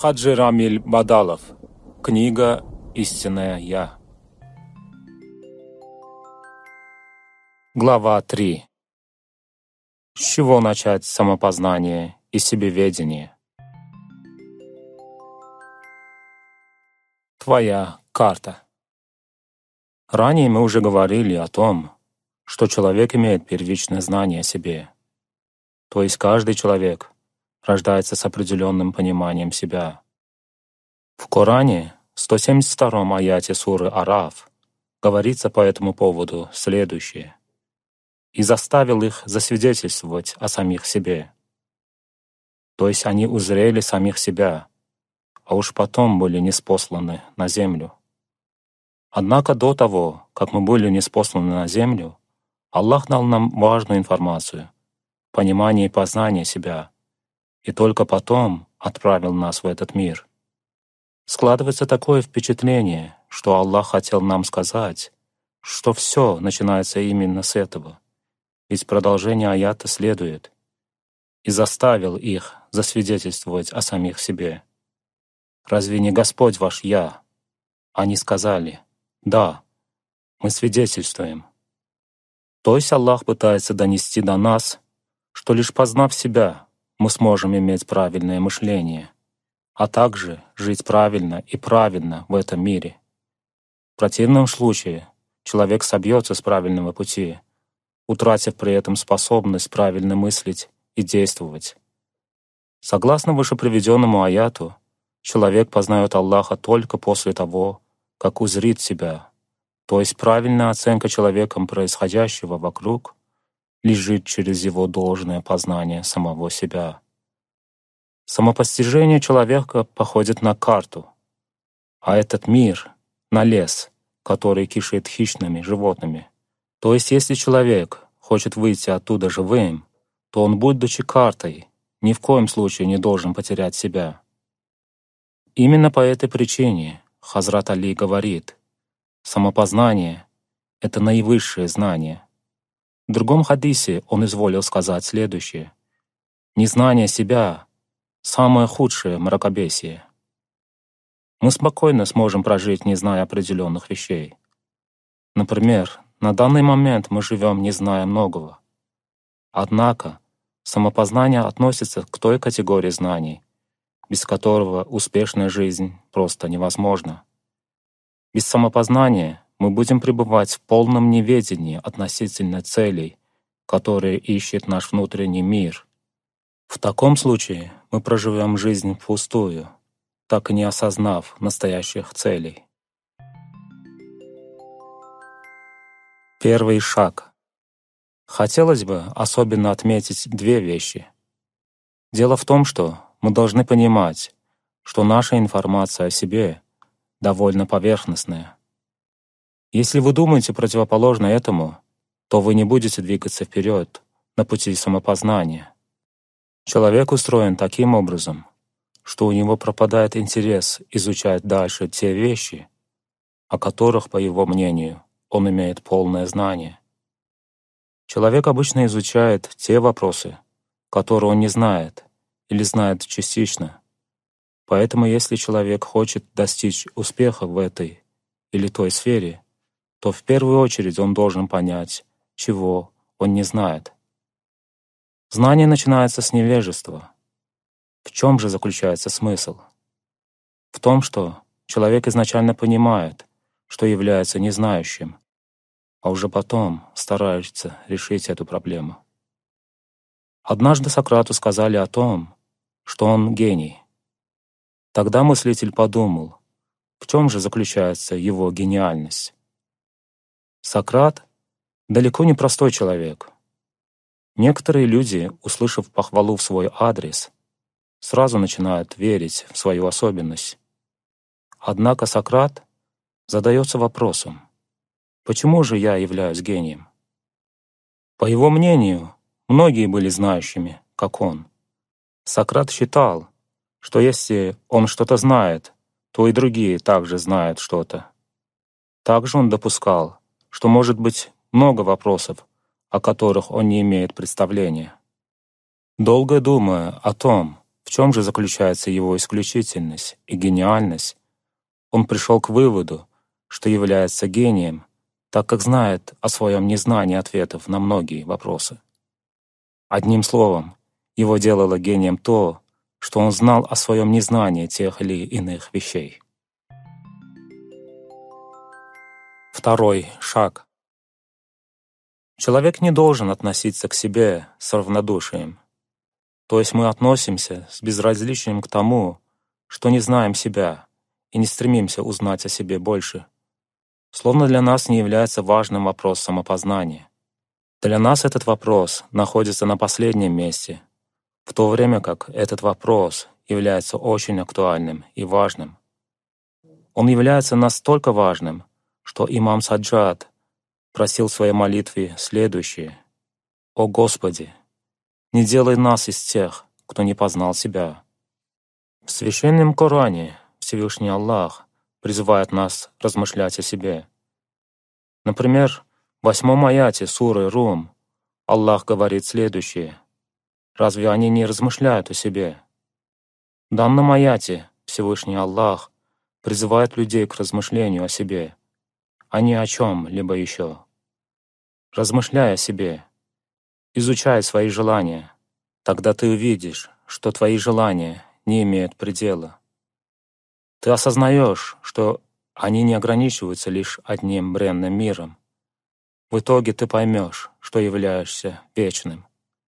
Хаджи Рамиль Бадалов. Книга «Истинное Я». Глава 3. С чего начать самопознание и себеведение? Твоя карта. Ранее мы уже говорили о том, что человек имеет первичное знание о себе. То есть каждый человек рождается с определенным пониманием себя. В Коране, в 172-м аяте суры Араф, говорится по этому поводу следующее: «И заставил их засвидетельствовать о самих себе». То есть они узрели самих себя, а уж потом были ниспосланы на землю. Однако до того, как мы были ниспосланы на землю, Аллах дал нам важную информацию, понимание и познание себя, и только потом отправил нас в этот мир. Складывается такое впечатление, что Аллах хотел нам сказать, что все начинается именно с этого, ведь продолжение аята следует: «И заставил их засвидетельствовать о самих себе». Разве не Господь ваш Я? Они сказали: «Да, мы свидетельствуем». То есть Аллах пытается донести до нас, что лишь познав себя, мы сможем иметь правильное мышление, а также жить правильно и праведно в этом мире. В противном случае человек собьется с правильного пути, утратив при этом способность правильно мыслить и действовать. Согласно вышеприведенному аяту, человек познает Аллаха только после того, как узрит себя, то есть правильная оценка человеком происходящего вокруг лежит через его должное познание самого себя. Самопостижение человека походит на карту, а этот мир — на лес, который кишит хищными животными. То есть если человек хочет выйти оттуда живым, то он, будучи картой, ни в коем случае не должен потерять себя. Именно по этой причине Хазрат Али говорит: самопознание — это наивысшее знание. В другом хадисе он изволил сказать следующее: незнание себя — самое худшее мракобесие. Мы спокойно сможем прожить, не зная определенных вещей. Например, на данный момент мы живем, не зная многого. Однако самопознание относится к той категории знаний, без которого успешная жизнь просто невозможна. Без самопознания мы будем пребывать в полном неведении относительно целей, которые ищет наш внутренний мир. В таком случае мы проживем жизнь впустую, так и не осознав настоящих целей. Первый шаг. Хотелось бы особенно отметить две вещи. Дело в том, что мы должны понимать, что наша информация о себе довольно поверхностная. Если вы думаете противоположно этому, то вы не будете двигаться вперед на пути самопознания. Человек устроен таким образом, что у него пропадает интерес изучать дальше те вещи, о которых, по его мнению, он имеет полное знание. Человек обычно изучает те вопросы, которые он не знает или знает частично. Поэтому если человек хочет достичь успеха в этой или той сфере, то в первую очередь он должен понять, чего он не знает. Знание начинается с невежества. В чем же заключается смысл? В том, что человек изначально понимает, что является незнающим, а уже потом старается решить эту проблему. Однажды Сократу сказали о том, что он гений. Тогда мыслитель подумал, в чем же заключается его гениальность. Сократ далеко не простой человек. Некоторые люди, услышав похвалу в свой адрес, сразу начинают верить в свою особенность. Однако Сократ задается вопросом: почему же я являюсь гением? По его мнению, многие были знающими, как он. Сократ считал, что если он что-то знает, то и другие также знают что-то. Также он допускал, что может быть много вопросов, о которых он не имеет представления. Долго думая о том, в чем же заключается его исключительность и гениальность? Он пришел к выводу, что является гением, так как знает о своем незнании ответов на многие вопросы. Одним словом, его делало гением то, что он знал о своем незнании тех или иных вещей. Второй шаг. Человек не должен относиться к себе с равнодушием. То есть мы относимся с безразличием к тому, что не знаем себя и не стремимся узнать о себе больше, словно для нас не является важным вопрос самопознания. Для нас этот вопрос находится на последнем месте, в то время как этот вопрос является очень актуальным и важным. Он является настолько важным, что имам Саджад просил в своей молитве следующее: «О Господи, не делай нас из тех, кто не познал себя». В Священном Коране Всевышний Аллах призывает нас размышлять о себе. Например, в 8 аяте суры Рум Аллах говорит следующее: «Разве они не размышляют о себе?» В данном аяте Всевышний Аллах призывает людей к размышлению о себе, а не о чем-либо еще. Размышляй о себе, изучай свои желания, тогда ты увидишь, что твои желания не имеют предела. Ты осознаешь, что они не ограничиваются лишь одним бренным миром. В итоге ты поймешь, что являешься вечным.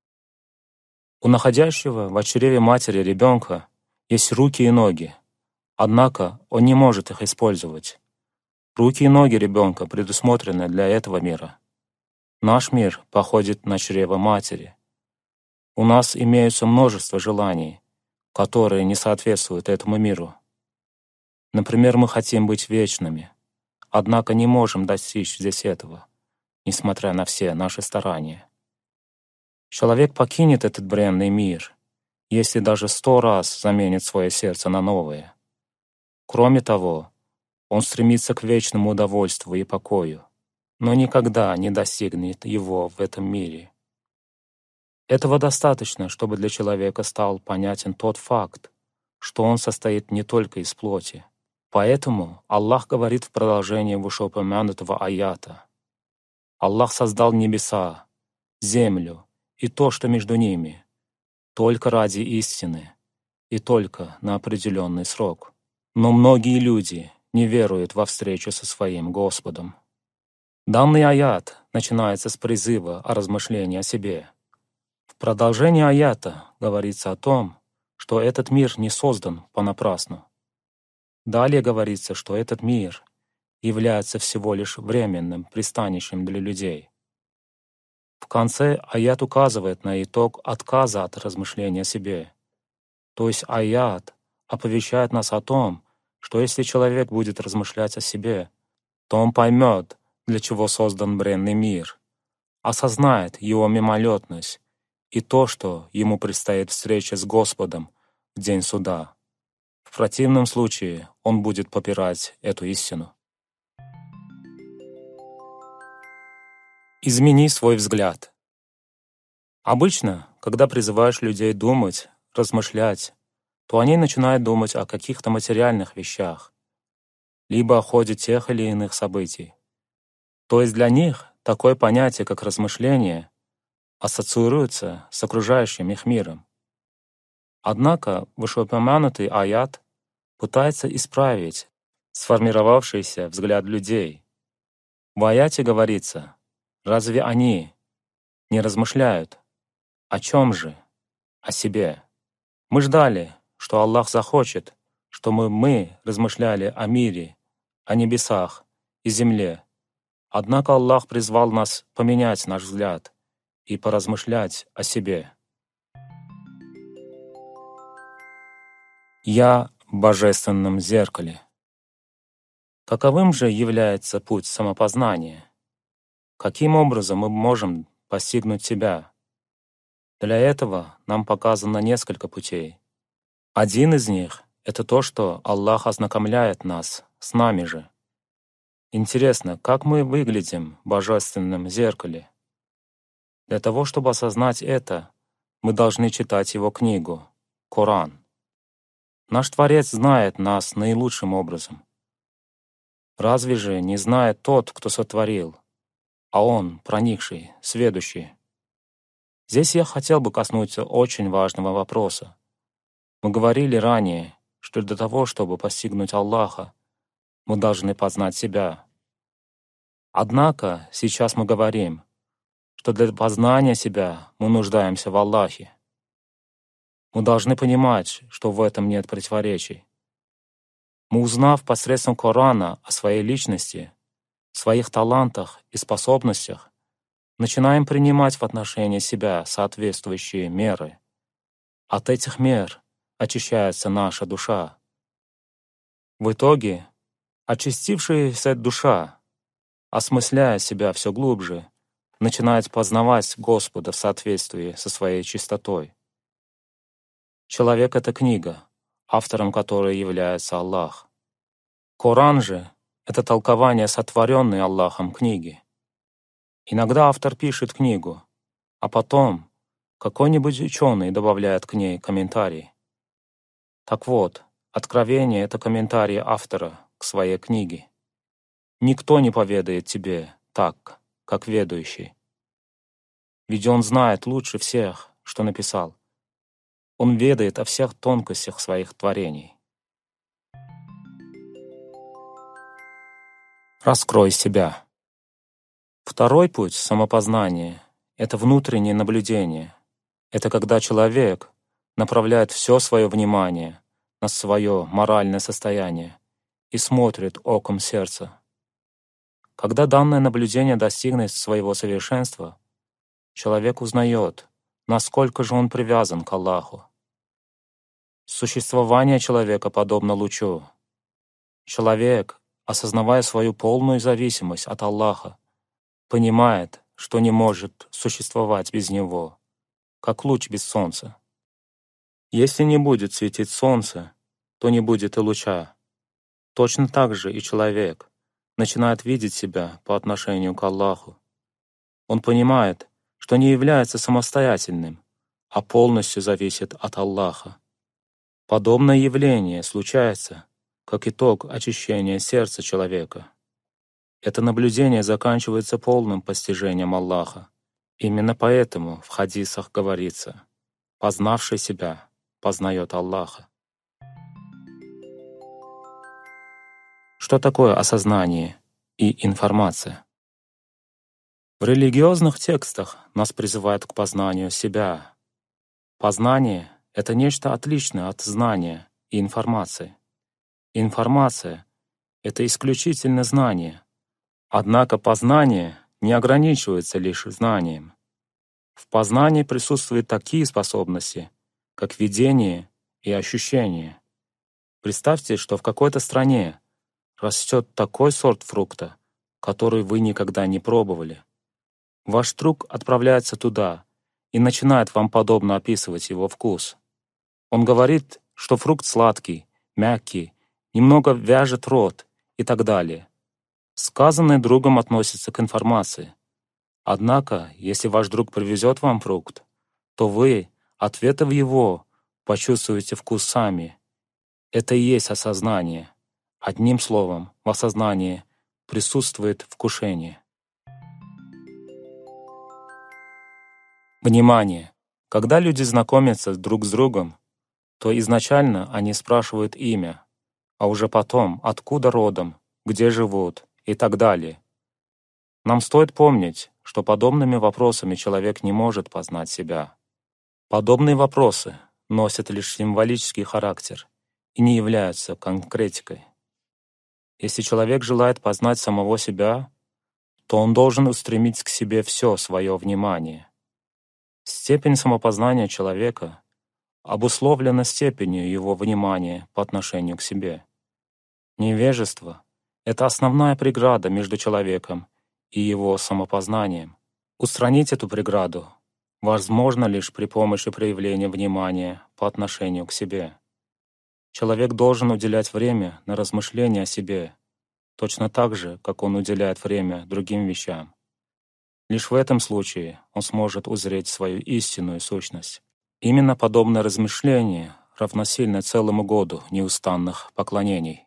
У находящего в чреве матери ребенка есть руки и ноги, однако он не может их использовать. Руки и ноги ребенка предусмотрены для этого мира. Наш мир походит на чрево матери. У нас имеются множество желаний, которые не соответствуют этому миру. Например, мы хотим быть вечными, однако не можем достичь здесь этого, несмотря на все наши старания. Человек покинет этот бренный мир, если даже 100 раз заменит свое сердце на новое. Кроме того, он стремится к вечному удовольствию и покою, но никогда не достигнет его в этом мире. Этого достаточно, чтобы для человека стал понятен тот факт, что он состоит не только из плоти. Поэтому Аллах говорит в продолжении вышеупомянутого аята: «Аллах создал небеса, землю и то, что между ними, только ради истины и только на определенный срок. Но многие люди не веруют во встречу со своим Господом». Данный аят начинается с призыва о размышлении о себе. В продолжении аята говорится о том, что этот мир не создан понапрасну. Далее говорится, что этот мир является всего лишь временным пристанищем для людей. В конце аят указывает на итог отказа от размышления о себе. То есть аят оповещает нас о том, что если человек будет размышлять о себе, то он поймет, для чего создан бренный мир, осознает его мимолетность и то, что ему предстоит встреча с Господом в день суда. В противном случае он будет попирать эту истину. Измени свой взгляд. Обычно, когда призываешь людей думать, размышлять, то они начинают думать о каких-то материальных вещах, либо о ходе тех или иных событий. То есть для них такое понятие, как размышление, ассоциируется с окружающим их миром. Однако вышеупомянутый аят пытается исправить сформировавшийся взгляд людей. В аяте говорится: «Разве они не размышляют? О чем же? О себе». Мы ждали, что Аллах захочет, чтобы мы размышляли о мире, о небесах и земле. Однако Аллах призвал нас поменять наш взгляд и поразмышлять о себе. Я в божественном зеркале. Каковым же является путь самопознания? Каким образом мы можем постигнуть себя? Для этого нам показано несколько путей. Один из них — это то, что Аллах ознакомляет нас с нами же. Интересно, как мы выглядим в божественном зеркале? Для того, чтобы осознать это, мы должны читать его книгу, Коран. Наш Творец знает нас наилучшим образом. Разве же не знает тот, кто сотворил, а Он, проникший, сведущий? Здесь я хотел бы коснуться очень важного вопроса. Мы говорили ранее, что для того, чтобы постигнуть Аллаха, мы должны познать себя. Однако сейчас мы говорим, что для познания себя мы нуждаемся в Аллахе. Мы должны понимать, что в этом нет противоречий. Мы, узнав посредством Корана о своей личности, своих талантах и способностях, начинаем принимать в отношении себя соответствующие меры. От этих мер очищается наша душа. В итоге, очистившаяся душа, осмысляя себя все глубже, начинает познавать Господа в соответствии со своей чистотой. Человек — это книга, автором которой является Аллах. Коран же — это толкование сотворенной Аллахом книги. Иногда автор пишет книгу, а потом какой-нибудь ученый добавляет к ней комментарий. Так вот, Откровение — это комментарий автора к своей книге. Никто не поведает тебе так, как ведущий. Ведь он знает лучше всех, что написал. Он ведает о всех тонкостях своих творений. Раскрой себя. Второй путь самопознания — это внутреннее наблюдение. Это когда человек направляет все свое внимание на свое моральное состояние и смотрит оком сердца. Когда данное наблюдение достигнет своего совершенства, человек узнает, насколько же он привязан к Аллаху. Существование человека подобно лучу. Человек, осознавая свою полную зависимость от Аллаха, понимает, что не может существовать без Него, как луч без солнца. Если не будет светить солнце, то не будет и луча. Точно так же и человек начинает видеть себя по отношению к Аллаху. Он понимает, что не является самостоятельным, а полностью зависит от Аллаха. Подобное явление случается как итог очищения сердца человека. Это наблюдение заканчивается полным постижением Аллаха. Именно поэтому в хадисах говорится: «Познавший себя познает Аллаха». Что такое осознание и информация? В религиозных текстах нас призывают к познанию себя. Познание — это нечто отличное от знания и информации. Информация — это исключительно знание. Однако познание не ограничивается лишь знанием. В познании присутствуют такие способности, как видение и ощущение. Представьте, что в какой-то стране растет такой сорт фрукта, который вы никогда не пробовали. Ваш друг отправляется туда и начинает вам подобно описывать его вкус. Он говорит, что фрукт сладкий, мягкий, немного вяжет рот и так далее. Сказанное другом относится к информации. Однако, если ваш друг привезет вам фрукт, то вы, ответив его, почувствуете вкус сами. Это и есть осознание. Одним словом, в осознании присутствует вкушение. Внимание! Когда люди знакомятся друг с другом, то изначально они спрашивают имя, а уже потом, откуда родом, где живут и так далее. Нам стоит помнить, что подобными вопросами человек не может познать себя. Подобные вопросы носят лишь символический характер и не являются конкретикой. Если человек желает познать самого себя, то он должен устремить к себе все свое внимание. Степень самопознания человека обусловлена степенью его внимания по отношению к себе. Невежество — это основная преграда между человеком и его самопознанием. Устранить эту преграду возможно лишь при помощи проявления внимания по отношению к себе. Человек должен уделять время на размышления о себе, точно так же, как он уделяет время другим вещам. Лишь в этом случае он сможет узреть свою истинную сущность. Именно подобное размышление равносильно целому году неустанных поклонений.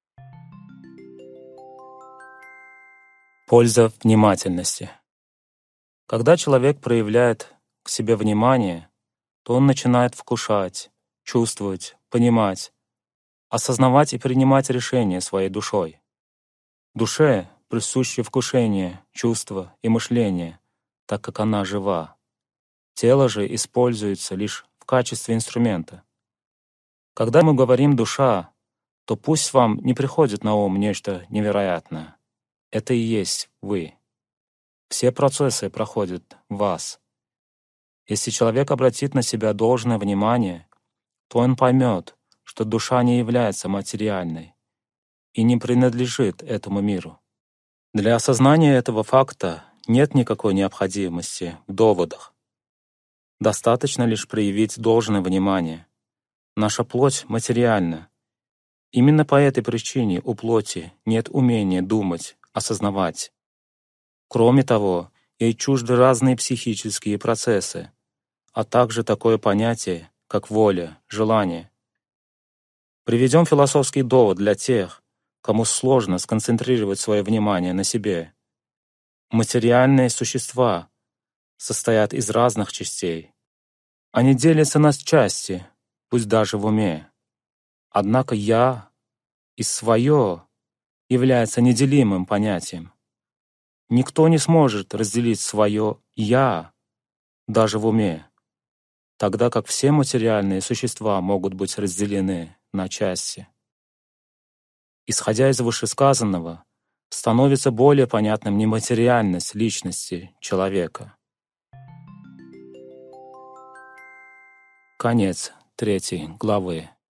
Польза внимательности. Когда человек проявляет к себе внимание, то он начинает вкушать, чувствовать, понимать, осознавать и принимать решения своей душой. Душе присущи вкушение, чувство и мышление, так как она жива. Тело же используется лишь в качестве инструмента. Когда мы говорим «душа», то пусть вам не приходит на ум нечто невероятное. Это и есть вы. Все процессы проходят в вас. Если человек обратит на себя должное внимание, то он поймет, что душа не является материальной и не принадлежит этому миру. Для осознания этого факта нет никакой необходимости в доводах. Достаточно лишь проявить должное внимание. Наша плоть материальна. Именно по этой причине у плоти нет умения думать, осознавать. Кроме того, ей чужды разные психические процессы, а также такое понятие, как воля, желание. Приведем философский довод для тех, кому сложно сконцентрировать свое внимание на себе. Материальные существа состоят из разных частей. Они делятся на части, пусть даже в уме. Однако «я» и «свое» является неделимым понятием. Никто не сможет разделить свое «я» даже в уме, тогда как все материальные существа могут быть разделены на части. Исходя из вышесказанного, становится более понятным нематериальность личности человека. Конец 3 главы.